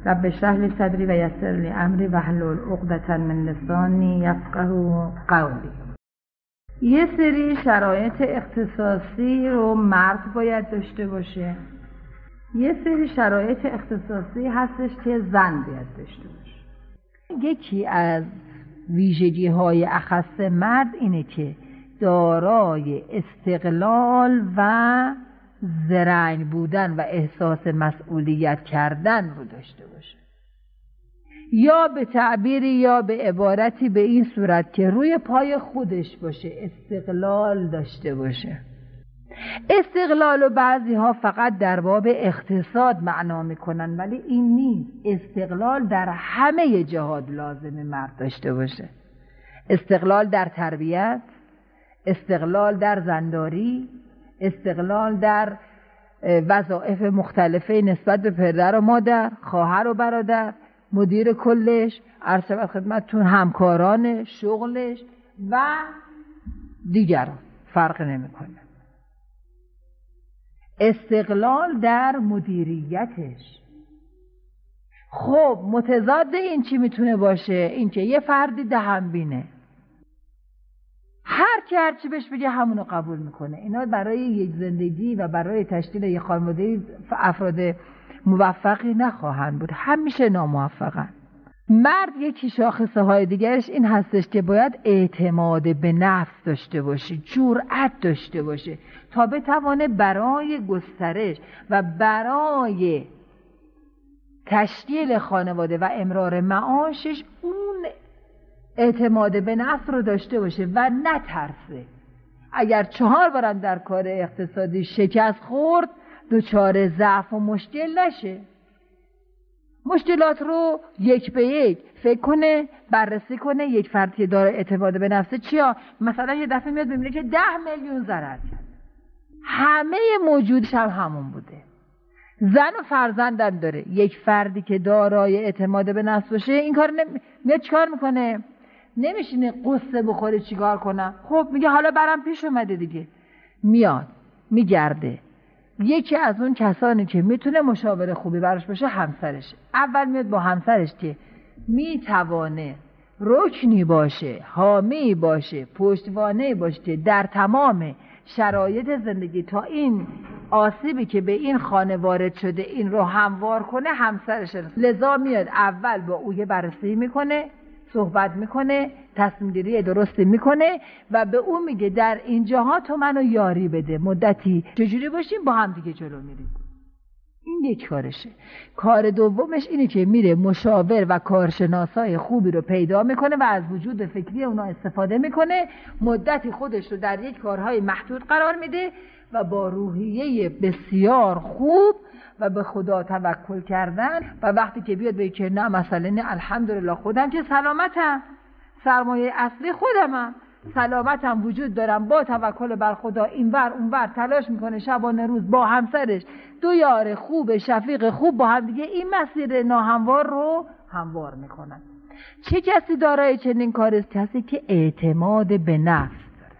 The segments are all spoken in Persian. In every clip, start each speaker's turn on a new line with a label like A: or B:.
A: رب اشرح لی صدری و یسر لی امری واحلل عقدة من لسانی یفقهوا قولی. یه سری شرایط اختصاصی رو مرد باید داشته باشه، یه سری شرایط اختصاصی هستش که زن باید داشته باشه. یکی از ویژگی‌های اخص مرد اینه که دارای استقلال و زرنگ بودن و احساس مسئولیت کردن رو داشته باشه، یا به تعبیری یا به عبارتی به این صورت که روی پای خودش باشه، استقلال داشته باشه. استقلال و بعضی ها فقط در باب اقتصاد معنا میکنن، ولی این نیست. استقلال در همه جهات لازمه مرد داشته باشه. استقلال در تربیت، استقلال در زنداری، استقلال در وظایف مختلفه نسبت به پدر و مادر، خواهر و برادر، مدیر کلش، عرض شود خدمتتون همکاران شغلش و دیگران، فرق نمیکنه. استقلال در مدیریتش. خب متضاد این چی میتونه باشه؟ این که یه فردی دهنبینه، هر چی بهش بگه همونو قبول میکنه. اینا برای یک زندگی و برای تشکیل یک خانواده افراد موفقی نخواهند بود، همیشه ناموفقن. مرد یکی شاخصه های دیگرش این هستش که باید اعتماد به نفس داشته باشه، جرأت داشته باشه تا بتوانه برای گسترش و برای تشکیل خانواده و امرار معاشش اون اعتماد به نفس رو داشته باشه و نترسه. اگر 4 بارم در کار اقتصادی شکست خورد، دچار ضعف و مشکل نشه. مشکلات رو یک به یک فکر کنه، بررسی کنه. یک فردی که داره اعتماد به نفسه چیا؟ مثلا یه دفعه میاد ببینه که 10 میلیون ضرر کرد، همه موجودش هم همون بوده. زن و فرزندم داره. یک فردی که دارای اعتماد به نفس باشه این کار میاد چیکار میکنه؟ نمیشینه قصه بخوره چیکار کنم. خب میگه حالا برام پیش اومده دیگه، میاد میگرده. یکی از اون کسانی که میتونه مشاور خوبی براش باشه همسرشه. اول میاد با همسرش که میتوانه رکنی باشه، حامی باشه، پشتوانه باشه در تمام شرایط زندگی تا این آسیبی که به این خانه وارد شده این رو هموار کنه همسرشه. لذا میاد اول با او یه بررسی میکنه، صحبت میکنه، تصمیم گیری درستی میکنه و به اون میگه در اینجاها تو منو یاری بده، مدتی چجوری باشیم با هم دیگه جلو میریم. این یک کارشه. کار دومش اینه که میره مشاور و کارشناسای خوبی رو پیدا میکنه و از وجود فکری اونا استفاده میکنه، مدتی خودش رو در یک کارهای محدود قرار میده و با روحیه بسیار خوب و به خدا توکل کردن و وقتی که بیاد بگه که نه مسئله نه، الحمدلله خودم که سلامتم، سرمایه اصلی خودمم، سلامتم، وجود دارم، با توکل بر خدا اینور اونور تلاش میکنه شبانه روز با همسرش، 2 یار خوب شفیق خوب با هم دیگه این مسیر ناهموار رو هموار میکنن. چه کسی دارای چنین کاری است؟ کسی که اعتماد به نفس داره.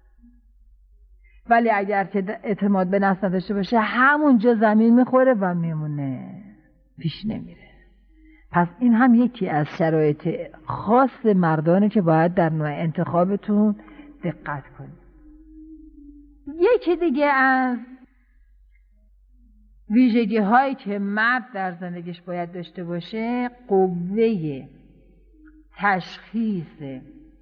A: ولی اگر که اعتماد به نفس نداشته باشه همونجا زمین میخوره و میمونه، پیش نمیره. پس این هم یکی از شرایط خاص مردانه که باید در نوع انتخابتون دقت کنید. یکی دیگه از ویژگی هایی که مرد در زندگیش باید داشته باشه قوه تشخیص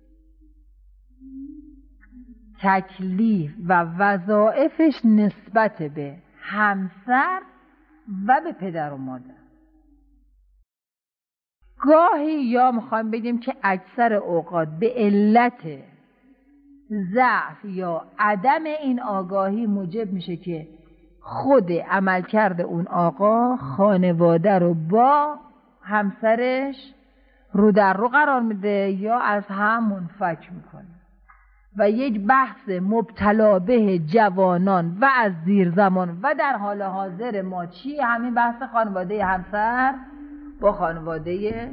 A: تکلیف و وظایفش نسبت به همسر و به پدر و مادر. گاهی یا میخوایم بگیم که اکثر اوقات به علت ضعف یا عدم این آگاهی موجب میشه که خود عملکرد اون آقا خانواده رو با همسرش رو در رو قرار میده یا از هم منفک میکنه و یک بحث مبتلا به جوانان و از دیر زمان و در حال حاضر ما چیه؟ همین بحث خانواده همسر با خانواده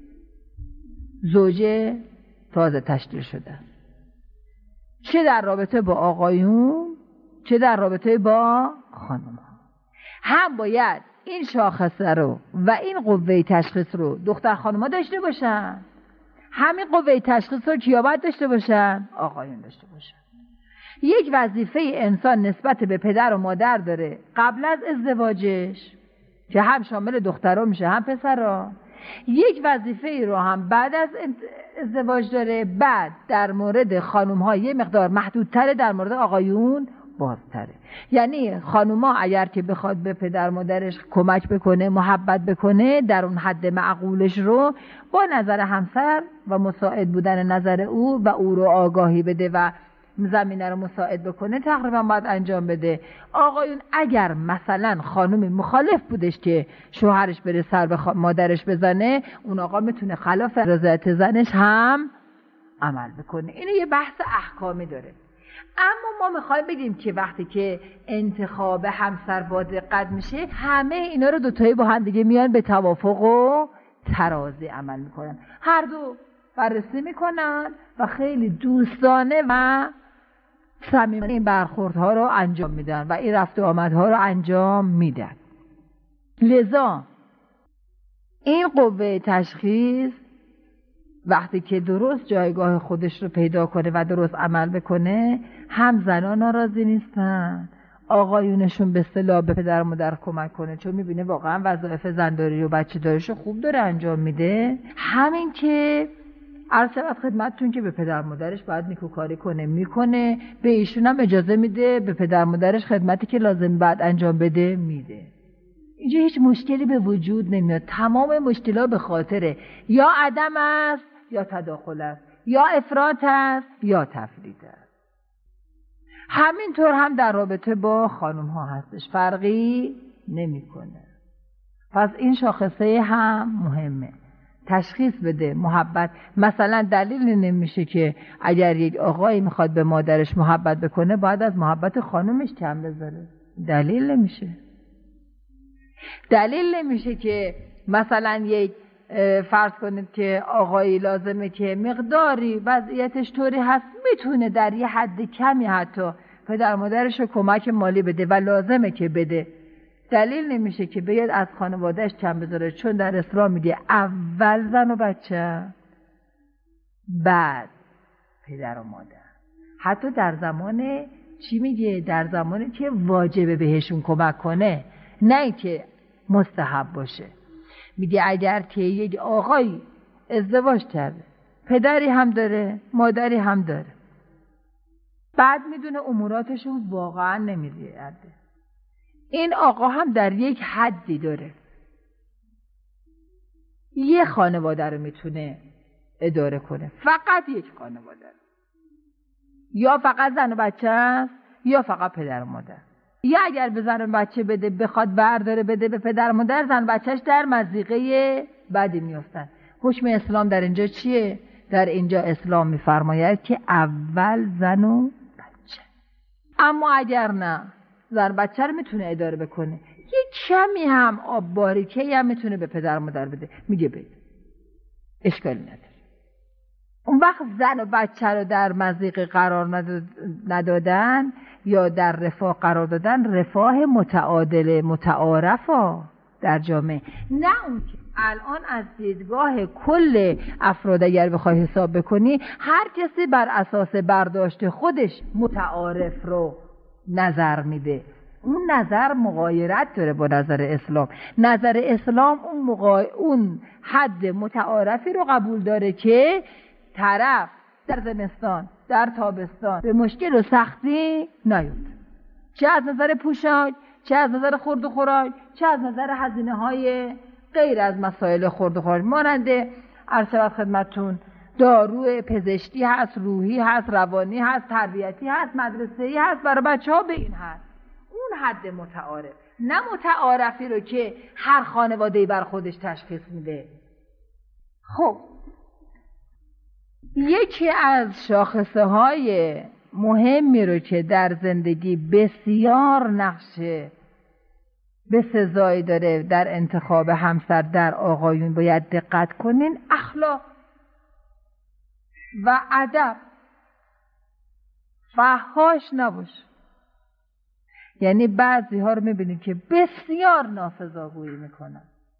A: زوج تازه تشکیل شده، چه در رابطه با آقایون چه در رابطه با خانم ها. هم باید این شاخصه رو و این قوه تشخیص رو دختر خانوما داشته باشن، همین قوه تشخیص رو کیا باید داشته باشن؟ آقایون داشته باشن. یک وظیفه انسان نسبت به پدر و مادر داره قبل از ازدواجش که هم شامل دخترها میشه هم پسرها. یک وظیفه ای رو هم بعد از ازدواج داره. بعد در مورد خانوم ها یه مقدار محدودتره، در مورد آقایون بازتره. یعنی خانوما اگر که بخواد به پدر مادرش کمک بکنه، محبت بکنه، در اون حد معقولش رو با نظر همسر و مساعد بودن نظر او و او رو آگاهی بده و زمینه رو مساعد بکنه تقریبا باید انجام بده. آقایون اگر مثلا خانومی مخالف بودش که شوهرش بره سر به مادرش بزنه، اون آقا میتونه خلاف رضایت زنش هم عمل بکنه. اینو یه بحث احکامی داره. اما ما میخوایم بگیم که وقتی که انتخاب همسر با دقت میشه، همه اینا رو دوتایی با هم دیگه میان به توافق و ترازی عمل میکنن، هر دو بررسی میکنن و خیلی دوستانه و صمیمانه این برخوردها رو انجام میدن و این رفت و آمدها رو انجام میدن. لذا این قوه تشخیص وقتی که درست جایگاه خودش رو پیدا کنه و درست عمل بکنه، هم زنان ناراضی نیستن، آقایونشون به اصطلاح به پدر و مادر کمک کنه چون میبینه واقعا وظایف زنداری و بچه داریشو خوب داره انجام میده. همین که عرض شود خدمتتون که به پدر مادرش باید نیکوکاری کنه، میکنه، به ایشون هم اجازه میده به پدر مادرش خدمتی که لازم بعد انجام بده میده. اینجا هیچ مشکلی به وجود نمیاد. تمام مشکلات به خاطر یا عدم است یا تداخل است، یا افراط است یا تفرید است. همینطور هم در رابطه با خانم ها هستش، فرقی نمیکنه. پس این شاخصه هم مهمه، تشخیص بده محبت. مثلا دلیل نمیشه که اگر یک آقایی میخواد به مادرش محبت بکنه باید از محبت خانمش کم بذاره. دلیل نمیشه. دلیل نمیشه که مثلا یک فرض کنید که آقایی لازمه که مقداری وضعیتش طوری هست میتونه در یه حد کمی حتی پدر مادرش رو کمک مالی بده و لازمه که بده، دلیل نمیشه که بیاد از خانوادهش کم بذاره، چون در اسلام میگه اول زن و بچه بعد پدر و مادر. حتی در زمان چی میگه؟ در زمانی که واجبه بهشون کمک کنه، نه که مستحب باشه. میگه اگر که یک آقایی ازدواج کرده، پدری هم داره مادری هم داره، بعد میدونه اموراتشون واقعا نمیزیده، این آقا هم در یک حدی داره، یه خانواده رو میتونه اداره کنه، فقط یک خانواده، یا فقط زن و بچه است یا فقط پدر و مادر. یا اگر به زن و بچه بده، بخواد برداره بده به پدر و مادر، زن و بچهش در مضیقه بدی میافتن. حکم اسلام در اینجا چیه؟ در اینجا اسلام میفرماید که اول زن و بچه. اما اگر نه، زن و بچه رو میتونه اداره بکنه، یه کمی هم آب باریکه‌ای هم میتونه به پدر و مادر بده، میگه بده، اشکالی نداره. اون وقت زن و بچه رو در مضیقه قرار ندادن یا در رفاه قرار دادن، رفاه متعادل متعارف در جامعه، نه اون که الان از دیدگاه کل افراد اگر بخوای حساب بکنی، هر کسی بر اساس برداشت خودش متعارف رو نظر میده. اون نظر مغایرت داره با نظر اسلام. نظر اسلام اون حد متعارفی رو قبول داره که طرف در زمستان در تابستان به مشکل و سختی نیفته، چه از نظر پوشاک، چه از نظر خورد و خوراک، چه از نظر هزینه های غیر از مسائل خورد و خوراک، ماننده عرض شود خدمتتون دارو پزشکی هست، روحی هست، روانی هست، تربیتی هست، مدرسه‌ای هست، برای بچه‌ها به این هست. اون حد متعارف، نه متعارفی رو که هر خانواده‌ای بر خودش تشخیص میده. خب یکی از شاخصه های مهمی رو که در زندگی بسیار نقش بسزایی داره در انتخاب همسر در آقایون باید دقت کنین، اخلاق و ادب. فحاش نباش. یعنی بعضی ها رو میبینید که بسیار ناسزاگویی میکنن،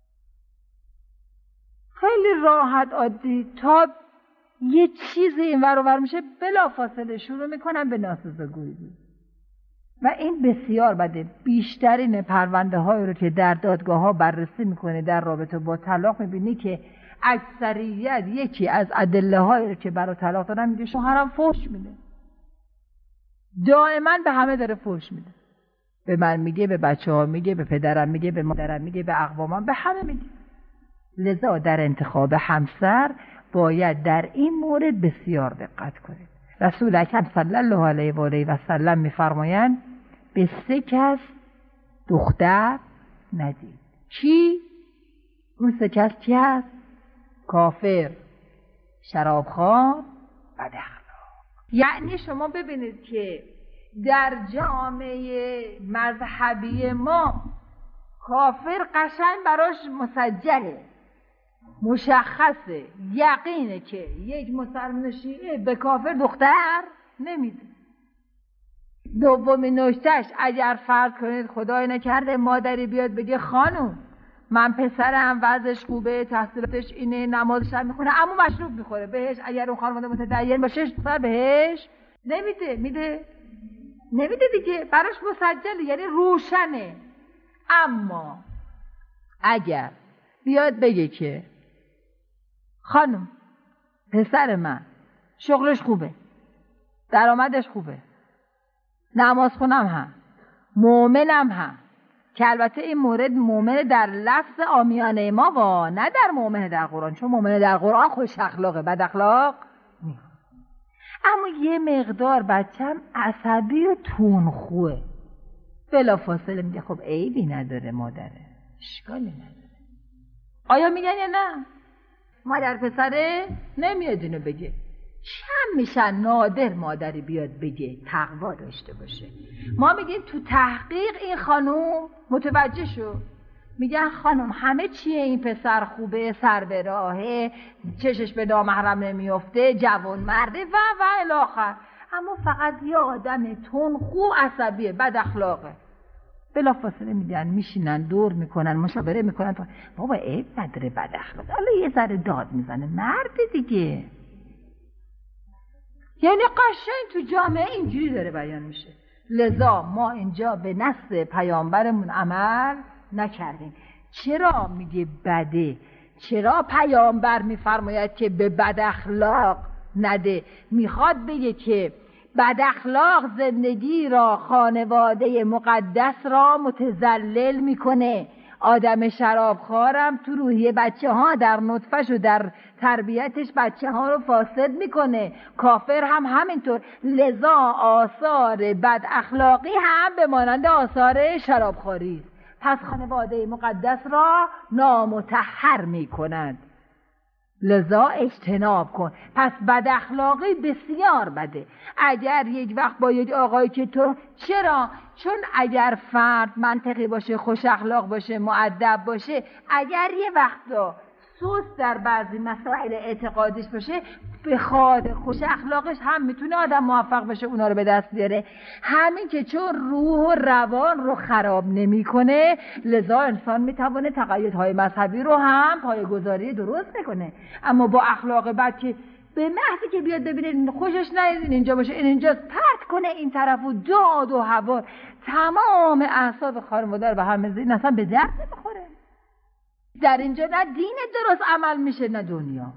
A: خیلی راحت عادی تا یه چیزی این ور و ور میشه بلافاصله شروع میکنن به ناسزاگویی. و این بسیار بده. بیشترین پرونده هایی رو که در دادگاه ها بررسی میکنه در رابطه با طلاق میبینی که اکثریت یکی از ادله هایی رو که برای طلاق دادن میگه شوهرم فحش میده، دائما به همه داره فحش میده، به من میگه، به بچه ها میگه، به پدرم میگه، به مادرم میگه، به اقوامم، به همه میگه. لذا در انتخاب همسر باید در این مورد بسیار دقت کنید. رسول اکرم صلی الله علیه و آله و سلم میفرمایند به 3 کس دختر ندید. کی؟ اون 3 کس کی هست؟ کافر، شرابخوار، بداخلاق. یعنی شما ببینید که در جامعه مذهبی ما کافر قشنگ براش مسجله، مشخصه، یقینه که یک مسلمان شیعه به کافر دختر نمیده. دومین نکتهش اگر فرض کنید خدای نکرده مادری بیاد بگه خانم من پسرم وضعش خوبه، تحصیلاتش اینه، نمازش هم میخونه اما مشروب میخوره، بهش اگر اون خانواده متدین باشه دختر بهش نمیده دیگه، براش مسجله، یعنی روشنه. اما اگر بیاد بگه که خانم پسر من شغلش خوبه، درآمدش خوبه، نماز خونم هم، مؤمنم هم، که البته این مورد مؤمن در لفظ عامیانه ما و نه در مؤمن در قرآن، چون مؤمن در قرآن خوش اخلاقه، بد اخلاق نیست. اما یه مقدار بچم عصبی و تونخوه، بلافاصله میگه خب عیبی نداره مادره، اشکالی نداره. آیا میگن یا نه؟ مادر پسره نمیاد اینو بگه. چند میشن نادر مادری بیاد بگه تقوا داشته باشه. ما میگیم تو تحقیق این خانوم متوجه شو، میگن خانم همه چیه، این پسر خوبه، سر به راهه، چشش به نامحرم نمیفته، جوان مرده و الی آخر، اما فقط یه آدم تندخو عصبیه، بد اخلاقه. بلافاصله میگن میشینن دور میکنن مشاوره میکنن بابا عیب نداره بد اخلاق، حالا یه ذره داد میزنه، مرد دیگه. یعنی قشنگ تو جامعه اینجوری داره بیان میشه. لذا ما اینجا به نص پیامبرمون عمل نکردیم. چرا میگه بده؟ چرا پیامبر میفرماید که به بد اخلاق نده؟ میخواد بگه که بد اخلاق زندگی را، خانواده مقدس را متذلل میکنه. آدم شرابخوارم تو روحیه بچه ها، در نطفش و در تربیتش بچه ها رو فاسد میکنه. کافر هم همینطور. لذا آثار بد اخلاقی هم به مانند آثار شرابخواری است. پس خانواده مقدس را نامطهر میکنند. لذا اجتناب کن. پس بد اخلاقی بسیار بده. اگر یک وقت با یک آقایی که تو چرا؟ چون اگر فرد منطقی باشه، خوش اخلاق باشه، مؤدب باشه، اگر یه وقتا سوس در بعضی مسائل اعتقادیش باشه، به خاطر خوش اخلاقش هم میتونه آدم موفق بشه اونا رو به دست بیاره. همین که چون روح و روان رو خراب نمیکنه، لذا انسان میتونه تقییدهای مذهبی رو هم پایه‌گذاری درست میکنه. اما با اخلاق بد که به محضی که بیاد ببینه خوشش نیاد این اینجا باشه، این اینجا پرت کنه این طرف و داد و هوا، تمام اعصاب خانواده رو به هم بزنه، اصلا به درد نمیخوره. در اینجا نه دین درست عمل میشه نه دنیا.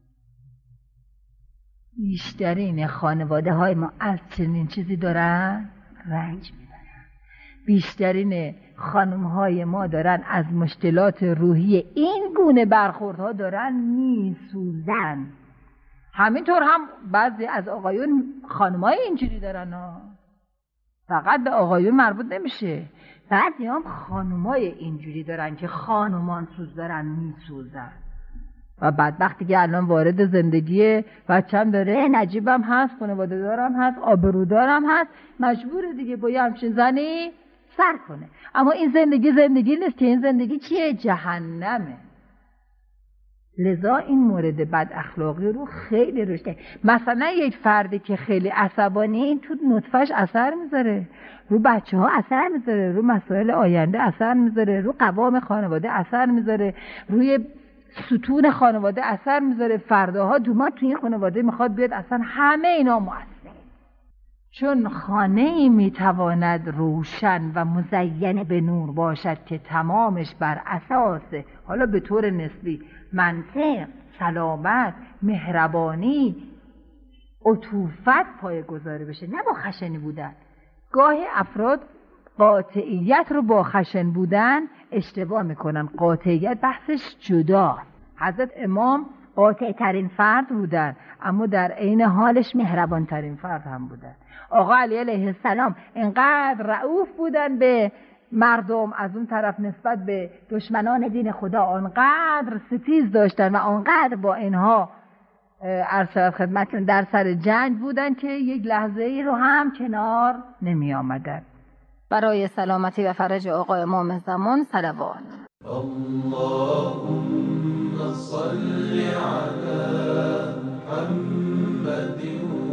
A: بیشترین خانواده های ما از چنین چیزی دارن رنج میبرن. بیشترین خانم های ما دارن از مشکلات روحی این گونه برخوردها دارن میسوزن. همینطور هم بعضی از آقایون خانم های اینجوری دارن ها. فقط به آقایون مربوط نمیشه. بعضی هم خانم های اینجوری دارن که خانمان سوز دارن میسوزن. و بدبختی که الان وارد زندگی بچه‌م داره، نجیبم هست، خانواده دارم هست، آبرودارم هست، مجبوره دیگه با یه همچین زنی سر کنه. اما این زندگی نیست که. این زندگی چیه؟ جهنمه. لذا این مورد بد اخلاقی رو خیلی روش کرد. مثلا یک فردی که خیلی عصبانی، این تو نطفه‌اش اثر میذاره، رو بچه‌ها اثر میذاره، رو مسائل آینده اثر میذاره، رو قوام خانواده اثر میذاره، روی ستون خانواده اثر میذاره. فرداها دومات توی این خانواده میخواد بیاد، اصلا همه اینا مؤثر. چون خانه‌ای میتواند روشن و مزین به نور باشد که تمامش بر اساس، حالا به طور نسبی، منطق، سلامت، مهربانی، عطوفت پایه‌گذاری بشه، نه با خشنی بودن. گاهی افراد قاطعیت رو با خشن بودن اشتباه میکنن. قاطعیت بحثش جداست. حضرت امام قاطع ترین فرد بودن، اما در عین حالش مهربان ترین فرد هم بودن. آقا علی علیه السلام انقدر رئوف بودن به مردم، از اون طرف نسبت به دشمنان دین خدا آنقدر ستیز داشتن و آنقدر با اینها عرض شود خدمتتون در سر جنگ بودن که یک لحظه ای رو هم کنار نمی آمدن. برای سلامتی و فرج آقا امام زمان صلوات.
B: اللهم صل على محمد